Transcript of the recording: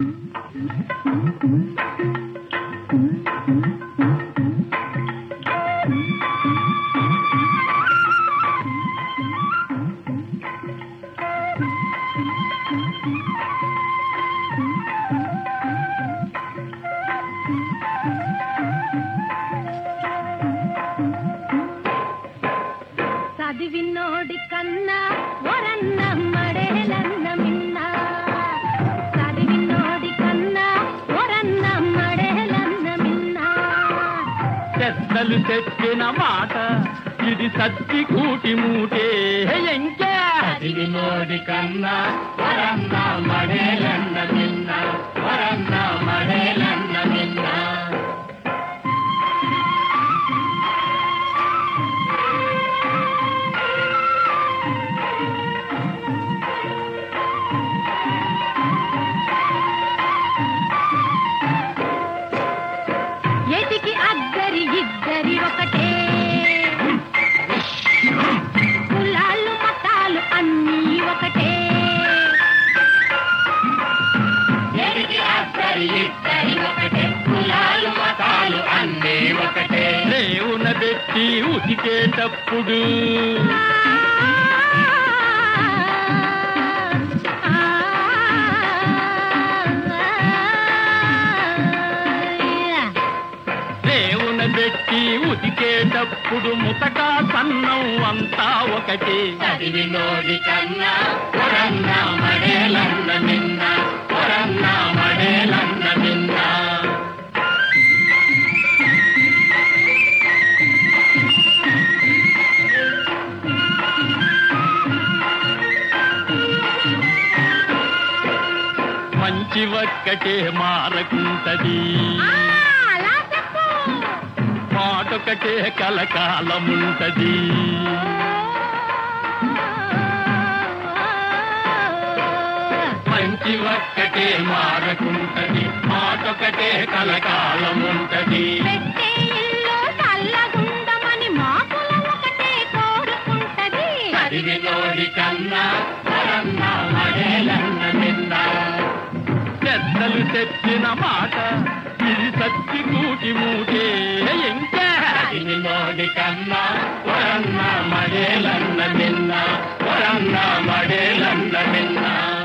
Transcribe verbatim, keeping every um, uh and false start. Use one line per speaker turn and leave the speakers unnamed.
చదివినోడి కన్నా వరన్న మడేలన్న మిన్న చదివినోడి కన్నా వరన్న మడేలన్న మిన్న
చెత్తలు తెచ్చిన మాట ఇది సత్తి కూటి మూటే ఎంకే
చదివినోడి కన్నా వరన్న మడేలన్న మిన్న వరన్న మడేలన్న మిన్న
ఎటికి అద్దరి ఇద్దరి ఒకటే కులాలు మతాలు అన్నీ ఒకటే
ఎటికి అద్దరి ఇద్దరి ఒకటే కులాలు మతాలు అన్నీ ఒకటే
దేవున పెట్టి ఉతికేటప్పుడు దేవున పెట్టి ఉతికేటప్పుడు ముతకా సన్నం అంతా ఒకటి
చదివినోడి కన్నా వరన్న మడేలన్న మిన్న వరన్న మడేలన్న మిన్న
మంచి ఒక్కటే మారకుంటది
అలా చెప్పు
మాటొకటే కలకాలముంటది మంచి ఒక్కటే మారకుంటది మాటొకటే కలకాలముంటది
పెట్టే ఇల్లు చల్లగుండమని మాకుల ఒకటే కోరుకుంటది
చదివినోడి కన్నా వరన్న మడేలన్న మిన్న
పెద్దలు తెచ్చిన మాట ఇది సత్తి కూటి మూటే ఇంకా
చదివినోడి కన్నా వరన్న మడేలన్న మిన్న వరన్న మడేలన్న మిన్న